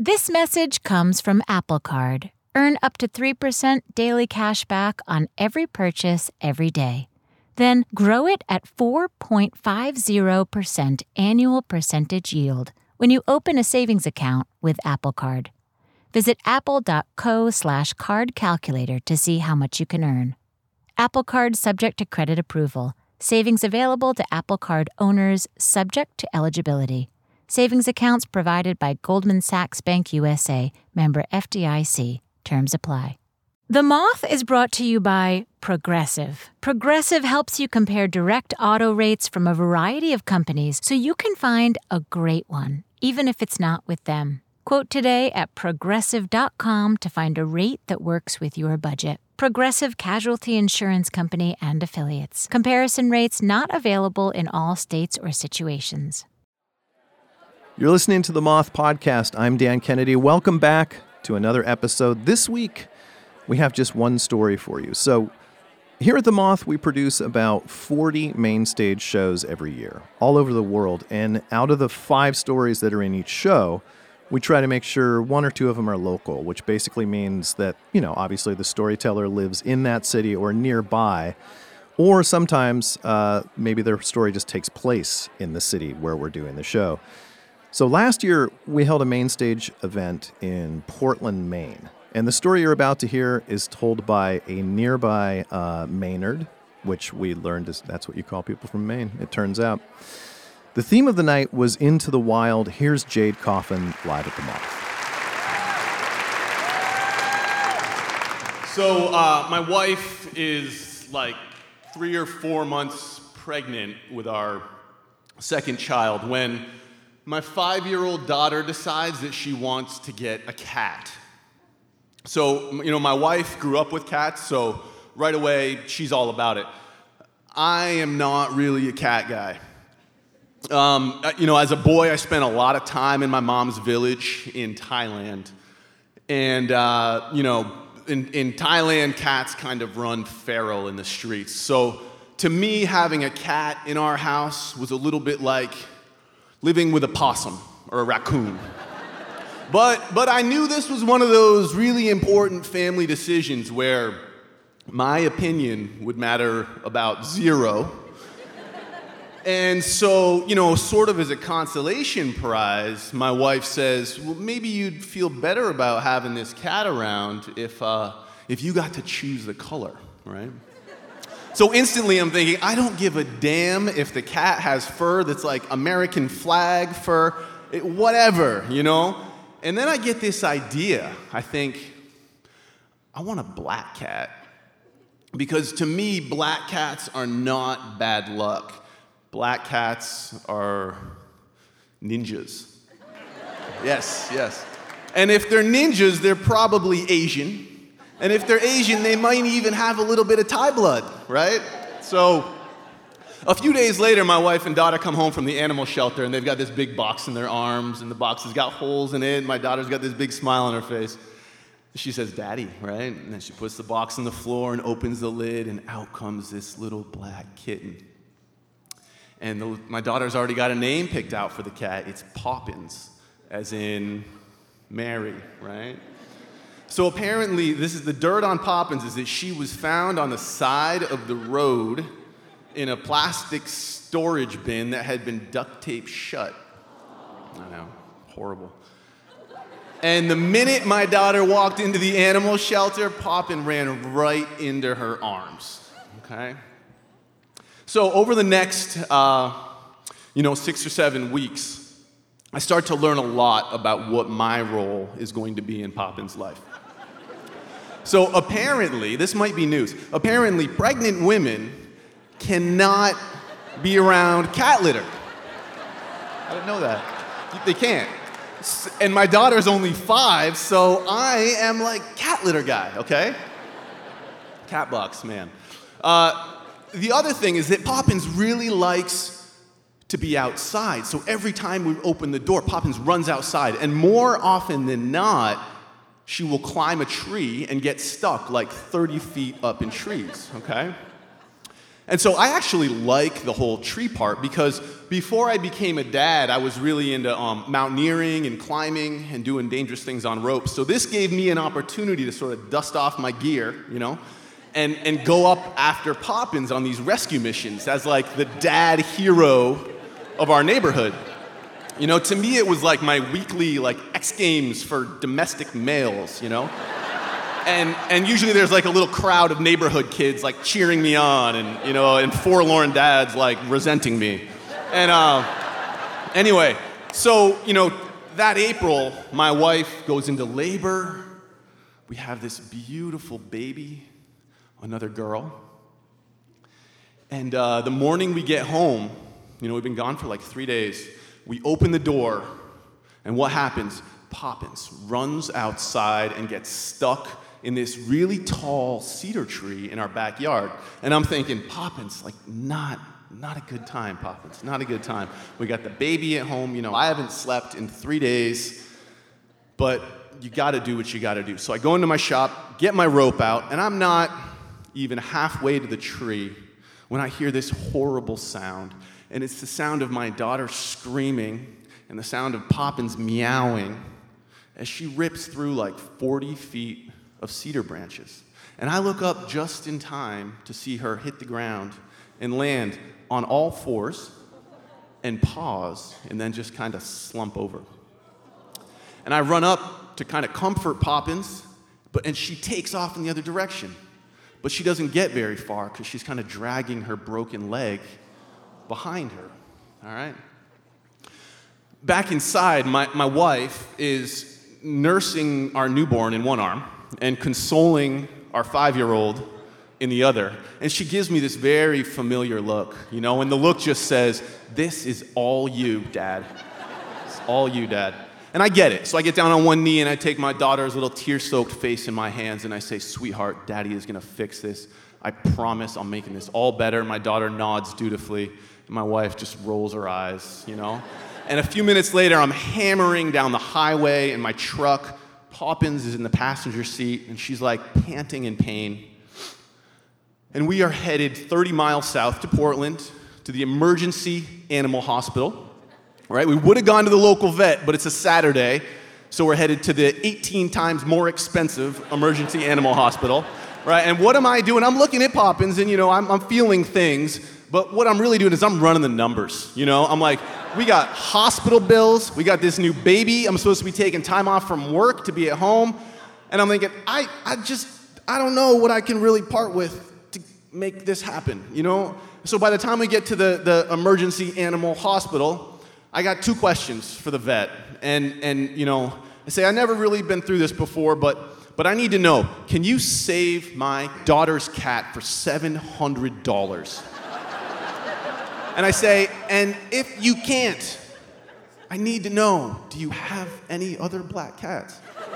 This message comes from Apple Card. Earn up to 3% daily cash back on every purchase every day. Then grow it at 4.50% annual percentage yield when you open a savings account with Apple Card. Visit apple.co/card calculator to see how much you can earn. Apple Card subject to credit approval. Savings available to Apple Card owners subject to eligibility. Savings accounts provided by Goldman Sachs Bank USA, member FDIC. Terms apply. The Moth is brought to you by Progressive. Progressive helps you compare direct auto rates from a variety of companies so you can find a great one, even if it's not with them. Quote today at progressive.com to find a rate that works with your budget. Progressive Casualty Insurance Company and Affiliates. Comparison rates not available in all states or situations. You're listening to the Moth Podcast. I'm Dan Kennedy. Welcome back to another episode. This week, we have just one story for you. So here at the Moth, we produce about 40 main stage shows every year, all over the world. And out of the 5 stories that are in each show, we try to make sure 1 or 2 of them are local, which basically means that, obviously the storyteller lives in that city or nearby, or sometimes maybe their story just takes place in the city where we're doing the show. So last year, we held a main stage event in Portland, Maine. And the story you're about to hear is told by a nearby Maynard, which we learned that's what you call people from Maine, it turns out. The theme of the night was Into the Wild. Here's Jade Coffin live at the Moth. So my wife is like 3 or 4 months pregnant with our second child when my 5-year-old daughter decides that she wants to get a cat. So, my wife grew up with cats, so right away, she's all about it. I am not really a cat guy. As a boy, I spent a lot of time in my mom's village in Thailand. And, in Thailand, cats kind of run feral in the streets. So, to me, having a cat in our house was a little bit like living with a possum or a raccoon. But I knew this was one of those really important family decisions where my opinion would matter about 0. And so, sort of as a consolation prize, my wife says, well, maybe you'd feel better about having this cat around if you got to choose the color, right? So instantly I'm thinking, I don't give a damn if the cat has fur that's like American flag fur, whatever, And then I get this idea. I think, I want a black cat. Because to me, black cats are not bad luck. Black cats are ninjas. Yes. And if they're ninjas, they're probably Asian. And if they're Asian, they might even have a little bit of Thai blood, right? So a few days later, my wife and daughter come home from the animal shelter, and they've got this big box in their arms, and the box has got holes in it. My daughter's got this big smile on her face. She says, Daddy, right? And then she puts the box on the floor and opens the lid, and out comes this little black kitten. And my daughter's already got a name picked out for the cat. It's Poppins, as in Mary, right? So apparently, this is the dirt on Poppins, is that she was found on the side of the road in a plastic storage bin that had been duct taped shut. I know, horrible. And the minute my daughter walked into the animal shelter, Poppin ran right into her arms, okay? So over the next, 6 or 7 weeks, I start to learn a lot about what my role is going to be in Poppin's life. So apparently, this might be news, apparently pregnant women cannot be around cat litter. I didn't know that. They can't. And my daughter's only 5, so I am like cat litter guy, okay? Cat box, man. The other thing is that Poppins really likes to be outside. So every time we open the door, Poppins runs outside. And more often than not, she will climb a tree and get stuck like 30 feet up in trees, okay? And so I actually like the whole tree part because before I became a dad, I was really into mountaineering and climbing and doing dangerous things on ropes. So this gave me an opportunity to sort of dust off my gear, and go up after Poppins on these rescue missions as like the dad hero of our neighborhood. To me it was like my weekly X Games for domestic males, And usually there's like a little crowd of neighborhood kids like cheering me on and forlorn dads like resenting me. And anyway, so, that April, my wife goes into labor. We have this beautiful baby, another girl. And the morning we get home, we've been gone for like 3 days. We open the door, and what happens? Poppins runs outside and gets stuck in this really tall cedar tree in our backyard. And I'm thinking, Poppins, not a good time, Poppins, not a good time. We got the baby at home, I haven't slept in 3 days, but you gotta do what you gotta do. So I go into my shop, get my rope out, and I'm not even halfway to the tree when I hear this horrible sound. And it's the sound of my daughter screaming and the sound of Poppins meowing as she rips through like 40 feet of cedar branches. And I look up just in time to see her hit the ground and land on all fours and pause and then just kind of slump over. And I run up to kind of comfort Poppins, and she takes off in the other direction. But she doesn't get very far because she's kind of dragging her broken leg behind her, all right? Back inside, my wife is nursing our newborn in one arm and consoling our 5-year-old in the other. And she gives me this very familiar look, and the look just says, "This is all you, Dad. It's all you, Dad." And I get it. So I get down on one knee and I take my daughter's little tear-soaked face in my hands and I say, "Sweetheart, Daddy is gonna fix this. I promise I'm making this all better." My daughter nods dutifully, and my wife just rolls her eyes, And a few minutes later, I'm hammering down the highway in my truck. Poppins is in the passenger seat, and she's like panting in pain. And we are headed 30 miles south to Portland to the emergency animal hospital. Right? We would have gone to the local vet, but it's a Saturday, so we're headed to the 18 times more expensive emergency animal hospital. Right? And what am I doing? I'm looking at Poppins, and I'm feeling things, but what I'm really doing is I'm running the numbers. I'm like, we got hospital bills, we got this new baby, I'm supposed to be taking time off from work to be at home, and I'm thinking, I don't know what I can really part with to make this happen, So by the time we get to the emergency animal hospital, I got 2 questions for the vet, and I say, I've never really been through this before, but I need to know, can you save my daughter's cat for $700? And I say, and if you can't, I need to know, do you have any other black cats?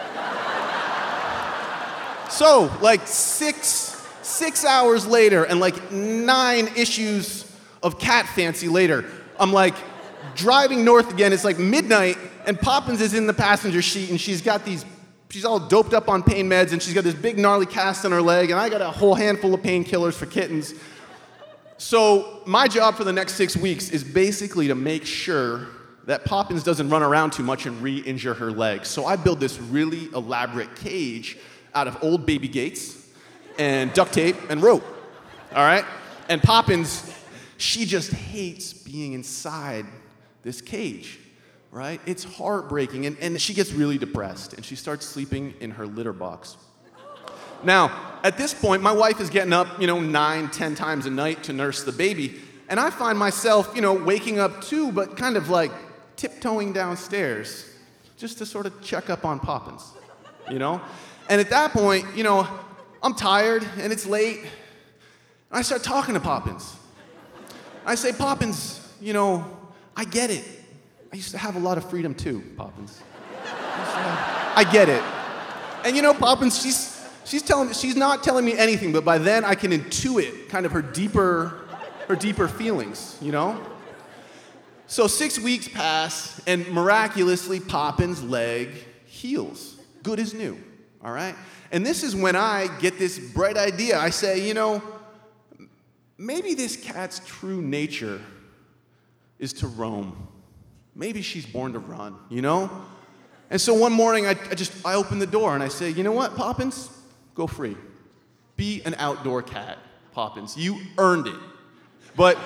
So, like six hours later and like 9 issues of Cat Fancy later, I'm like driving north again. It's like midnight, and Poppins is in the passenger seat, and she's all doped up on pain meds, and she's got this big gnarly cast on her leg, and I got a whole handful of painkillers for kittens. So my job for the next 6 weeks is basically to make sure that Poppins doesn't run around too much and re-injure her leg. So I build this really elaborate cage out of old baby gates and duct tape and rope, all right? And Poppins, she just hates being inside this cage, right? It's heartbreaking, and she gets really depressed, and she starts sleeping in her litter box. Now, at this point, my wife is getting up, 9, 10 times a night to nurse the baby, and I find myself, waking up too, but kind of like tiptoeing downstairs just to sort of check up on Poppins, And at that point, I'm tired, and it's late, and I start talking to Poppins. I say, Poppins, I get it. I used to have a lot of freedom too, Poppins. I get it. And Poppins, she's not telling me anything, but by then I can intuit kind of her deeper feelings, So 6 weeks pass, and miraculously Poppins' leg heals, good as new, all right? And this is when I get this bright idea. I say, maybe this cat's true nature is to roam. Maybe she's born to run, you know? And so one morning, I open the door and I say, you know what, Poppins? Go free. Be an outdoor cat, Poppins. You earned it. But,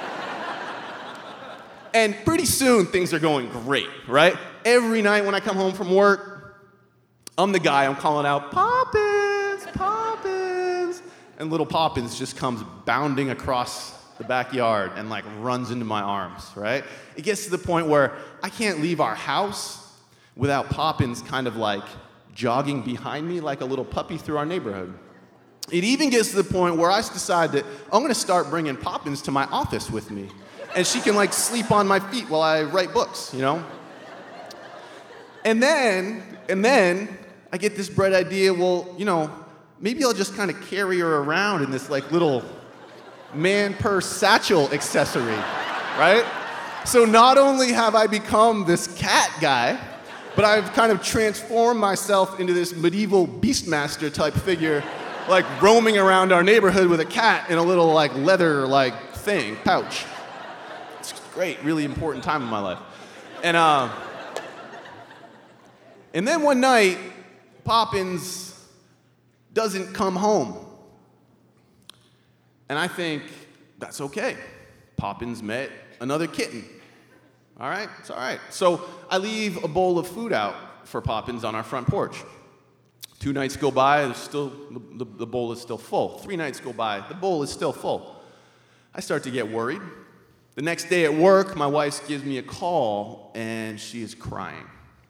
and pretty soon things are going great, right? Every night when I come home from work, I'm the guy, I'm calling out, Poppins, Poppins. And little Poppins just comes bounding across the backyard and like runs into my arms, right? It gets to the point where I can't leave our house without Poppins kind of like jogging behind me like a little puppy through our neighborhood. It even gets to the point where I decide that I'm gonna start bringing Poppins to my office with me. And she can like sleep on my feet while I write books, you know? And then I get this bright idea, well, you know, maybe I'll just kind of carry her around in this like little man purse satchel accessory, right? So not only have I become this cat guy, but I've kind of transformed myself into this medieval beastmaster type figure, like roaming around our neighborhood with a cat in a little like leather like thing, pouch. It's great, really important time in my life. And then one night, Poppins doesn't come home. And I think, that's okay. Poppins met another kitten. All right, it's all right. So I leave a bowl of food out for Poppins on our front porch. 2 nights go by, the bowl is still full. 3 nights go by, the bowl is still full. I start to get worried. The next day at work, my wife gives me a call, and she is crying.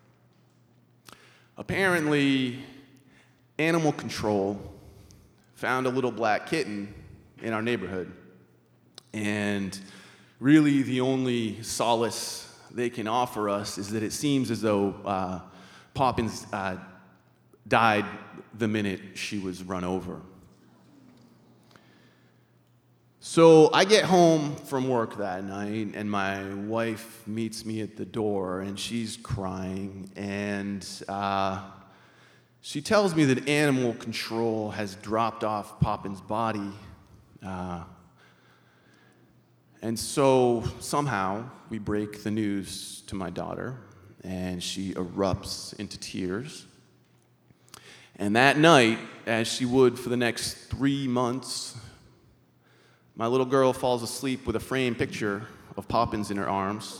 Apparently, animal control found a little black kitten in our neighborhood. And really the only solace they can offer us is that it seems as though Poppins died the minute she was run over. So I get home from work that night, and my wife meets me at the door, and she's crying, and she tells me that animal control has dropped off Poppins' body. And so somehow we break the news to my daughter, and she erupts into tears. And that night, as she would for the next 3 months, my little girl falls asleep with a framed picture of Poppins in her arms.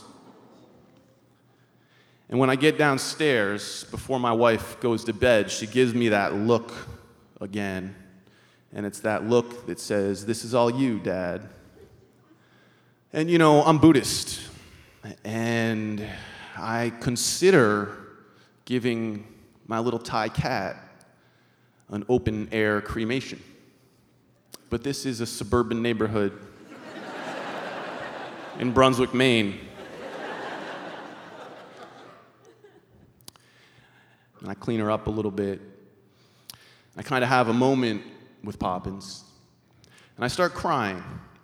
And when I get downstairs, before my wife goes to bed, she gives me that look again. And it's that look that says, "This is all you, Dad." And you know, I'm Buddhist, and I consider giving my little Thai cat an open-air cremation. But this is a suburban neighborhood in Brunswick, Maine. And I clean her up a little bit. I kind of have a moment with Poppins, and I start crying.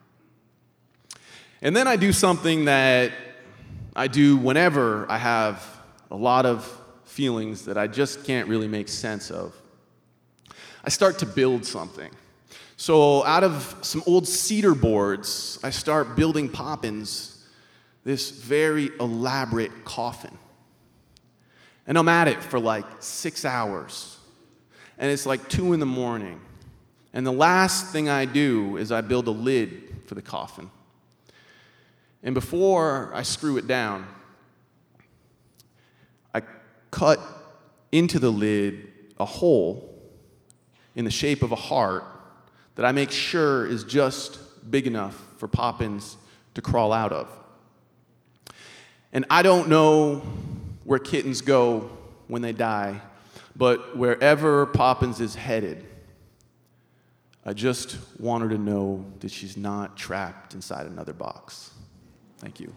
And then I do something that I do whenever I have a lot of feelings that I just can't really make sense of. I start to build something. So out of some old cedar boards, I start building Poppins this very elaborate coffin. And I'm at it for like 6 hours. And it's like 2 a.m. And the last thing I do is I build a lid for the coffin. And before I screw it down, I cut into the lid a hole in the shape of a heart that I make sure is just big enough for Poppins to crawl out of. And I don't know where kittens go when they die, but wherever Poppins is headed, I just want her to know that she's not trapped inside another box. Thank you.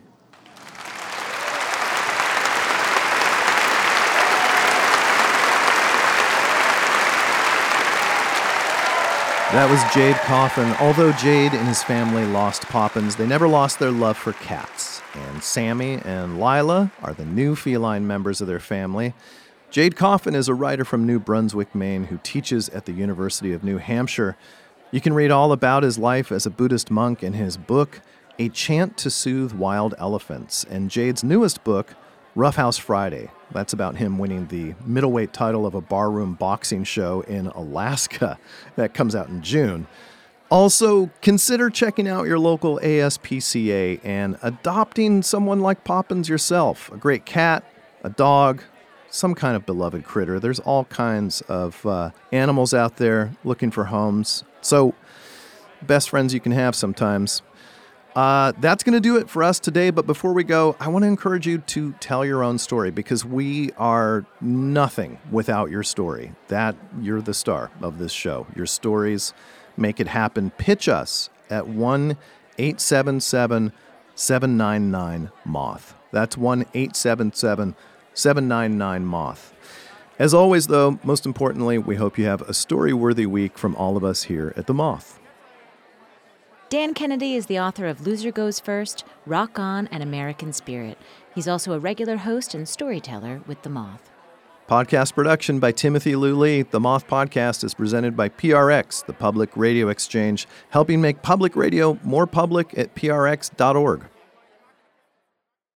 That was Jade Coffin. Although Jade and his family lost Poppins, they never lost their love for cats. And Sammy and Lila are the new feline members of their family. Jade Coffin is a writer from New Brunswick, Maine, who teaches at the University of New Hampshire. You can read all about his life as a Buddhist monk in his book, A Chant to Soothe Wild Elephants, and Jade's newest book, Roughhouse Friday. That's about him winning the middleweight title of a barroom boxing show in Alaska. That comes out in June. Also, consider checking out your local ASPCA and adopting someone like Poppins yourself. A great cat, a dog, some kind of beloved critter. There's all kinds of animals out there looking for homes. So, best friends you can have sometimes. That's going to do it for us today. But before we go, I want to encourage you to tell your own story, because we are nothing without your story. You're the star of this show. Your stories make it happen. Pitch us at 1-877-799-MOTH. That's 1-877-799-MOTH. As always, though, most importantly, we hope you have a story-worthy week from all of us here at The Moth. Dan Kennedy is the author of Loser Goes First, Rock On, and American Spirit. He's also a regular host and storyteller with The Moth. Podcast production by Timothy Liu Lee. The Moth Podcast is presented by PRX, the Public Radio Exchange, helping make public radio more public at prx.org.